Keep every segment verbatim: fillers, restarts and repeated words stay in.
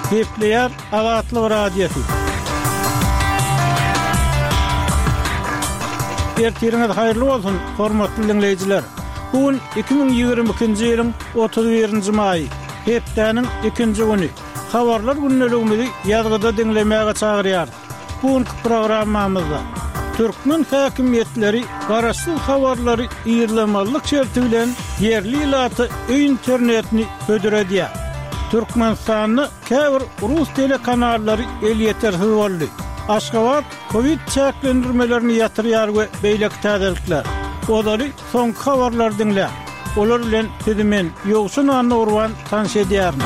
Gepleyer Azatlyk radiosu. Ertiriniz hayırlı olsun, hormatly dinleyijiler. Bugün iki bin ýygrimi ikinji ýylyň otuz birinji maý, hepdeniň ikinji güni. Habarlar günneligimizi ýazgyda dinlemäge çagyrýar. Bugünkü programmamyzda Türkmen häkimetleri garaşsyz habarlary ýyrlamalyk şerti bilen yerli ilaty internetini hödüredýär. Türkmenistanyny käbir rus telekanallary el ýetersiz boldy. Aşgabat Covid çäklendirmelerini ýatyrýar we beýlek täzelikler. Olary soňky habarlar dinle. Olar bilen tedimen ýogsun anna urwan tanış edýärmi?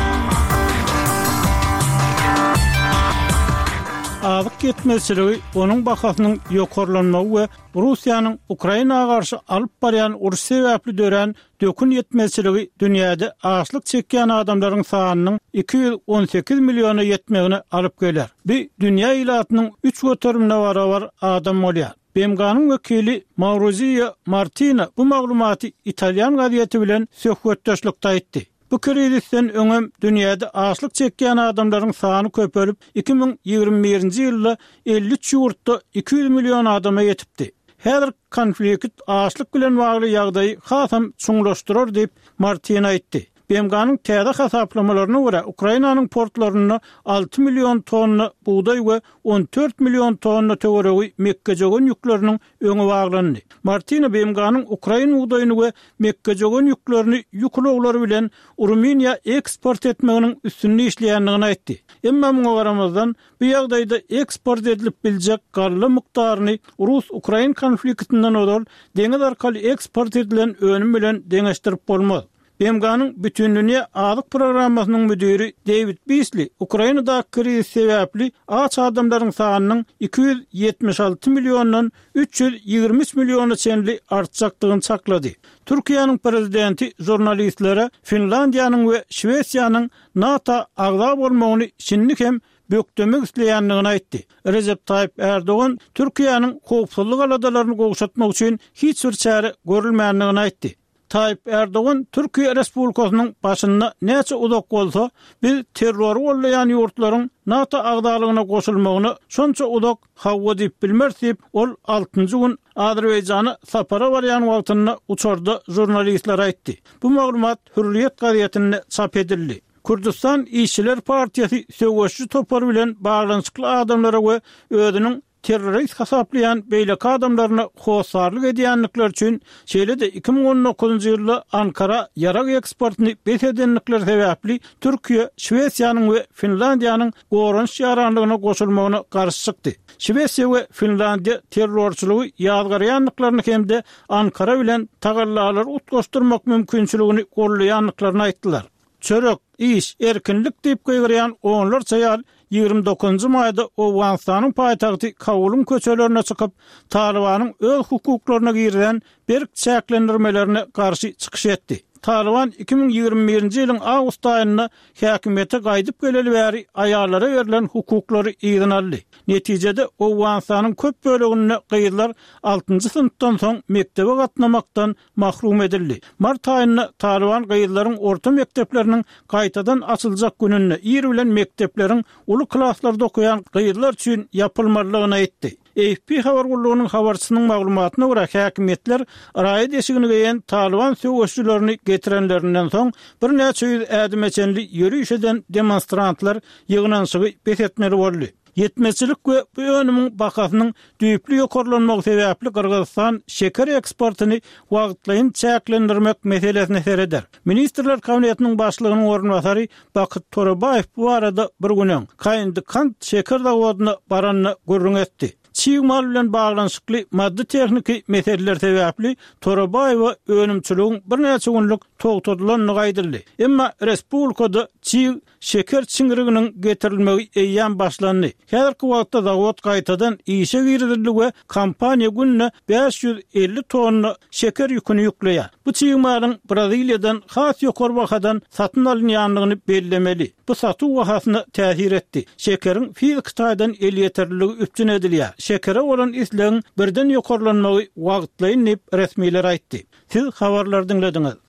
Azyk ketmezçiligi, onuň bahasynyň ýokarlanmagy we Russiýanyň Ukrainaga garşy alyp barýan uruş sebäpli dören dökün ýetmezçiligi dünýäde açlyk çekýän adamlaryň sanynyň iki ýüz on sekiz milliona ýetmegine alyp geler. Bu dünýä ilatynyň üç göterimine barabar adam bolýar. B M G'nyň wekili Maurizio Martina bu maglumaty Italian gazieti bilen söhbetdeşlikde aýtdy. Bu krizisten öňem dünýäde açlyk çekýän adamlaryň sany köpelip iki bin ýygrimi birinji ýylda elli üç ýurtda iki ýüz million adama ýetipdi. Häzir konflikt açlyk bilen bagly ýagdaýy hasam çuňlaşdyrar diýip Martina aýtdy. B M G'nyň täze hasaplamalarına görä Ukrainanyň portlaryna altı million tonna buğday we on dört million tonna töweregi mekkejogon ýükleriniň öňe baglandy. Martina B M G'nyň Ukraina buğdaýyny we mekkejogon ýüklerini ýüklükleri bilen Ruminiýa eksport etmeginiň üstünde işleýändigini aýtdy. Emma muňa garamazdan bu ýagdaýda eksport edilip biljek garly mykdaryny Rus-Ukraina konfliktinden odal deňiz arkaly eksport edilen önüm bilen deňeşdirip bolmaz. B M G'nyň bütün dünýä azyk programmasynyň müdiri David Beasley, Ukrainada kriz sebäpli aç adamlaryň sanynyň iki ýüz ýetmiş alty milliondan üç ýüz ýygrimi üç milliona çenli artjakdygyny çaklady. Türkiýanyň prezidenti jurnalistlere Finlandiýanyň we Şwesiýanyň NATO agza bolmagyny şinlik hem bökdemek isleýändigini aýtdy. Recep Tayyip Erdogan Türkiýanyň howpsuzlyk aladalaryny gowşatmak üçin hiç bir çäre görülmändigini aýtdy. Tayyip Erdogan Türkiye Respublikasynyň başynda näçe uzak bolsa, biz terror bollayan ýurtlaryň NATO agdalygyna goşulmagyny şonça uzak hawwa diýip bilmez diýip ol altynjy gün Azerbaýjana sapara barýan wagtynda uçarda jurnalistler aýtdy. Bu maglumat Hürriyet gazetinde çap edildi. Kurdistan İşçiler Partiýasy söwüşçü topar bilen baglanyşykly adamlara we özüniň terrorist hasaplayan beýlek adamlaryna howsarlyk edýänlikler üçin şeýle-de iki bin on dokuzunjy ýylda Ankara ýarak eksportyny besedenlikler sebäpli Türkiýe, Şwesiýanyň we Finlandiýanyň gorunç ýaranlygyna goşulmagyna garşy çykdy. Şwesiýa we Finlandiýa terrorçylygy ýazgarýanlyklaryny hemde Ankara bilen tagallalar utgaşdyrmak mümkinçiligini gollaýanlyklaryny aýtdylar. Çörek, iş, erkinlik diýip goýgurýan onlarça ýaly ýygrimi dokuzunjy maýda Owganistanyň paýtagty Kabulň köçelerine çykyp Talibanyň öz hukuklaryna giren berk çäklendirmelerine garşy çykyş etdi. Taliban iki bin ýygrimi birinji ýylyň awgust aýynda häkimete gaýdyp geleli bäri aýallara berilen hukuklary ýygyny aldy. Netijede Owganistanyň köp böleginde gyýylar altynjy synpdan soň mektebe gatnamakdan mahrum edildi. Mart aýynda Taliban gyýylaryň orta mektepleriniň gaýtadan açyljak gününe ýer bilen mektepleriň uly klasslarda okuyan gyýylar üçin ýapylmalygyny aýtdy. A F P habar gullugynyň habarçysynyň maglumatyna görä häkimetler raýat eşigini geýen Taliban söwüşçülerini getirenlerinden soň bir näçe ýüz ädimeçenli ýürüş eden demonstrantlar ýygnanşygy besetmeli boldy. Yetmezçilik we bu önümiň bahasynyň düýpli ýokarlanmagy sebäpli Kyrgyzstan şeker eksportyny wagtlaýyn çäklendirmek meselesine sereder. Ministrler Kabinetiniň başlygynyň ornbasary Bakyt Torabayew bu arada bir günen Kaýyndy kant şeker zawadyna baranyny görüň etdi. Çiğmal bilen bağlanışıklı maddi texniki meseleler sebäpli Torabayewa önümçiligiň bir näçe günlük togtadylygyny gaýdyldy. Emma respublikada çiğ şeker çiňiriginiň getirilmegi eýýän başlandy. Häzirki wagtda zawod gaýtadan işe girildi we kompaniýa günne beş ýüz elli tonna şeker ýüküni ýükleýär. Bu çiğmalyň Braziliýadan has ýokary bahadan satyn alynýanlygyny bellemeli. Bu satuw bahasyna täsir etdi. Şekeriň fizik taýdan el ýeterliligi üpçün edilýär. Şekere olan isleň birden ýokarlanmagy wagtlaýyn diýip resmiler aýtdy. Siz habarlar dinlediňiz.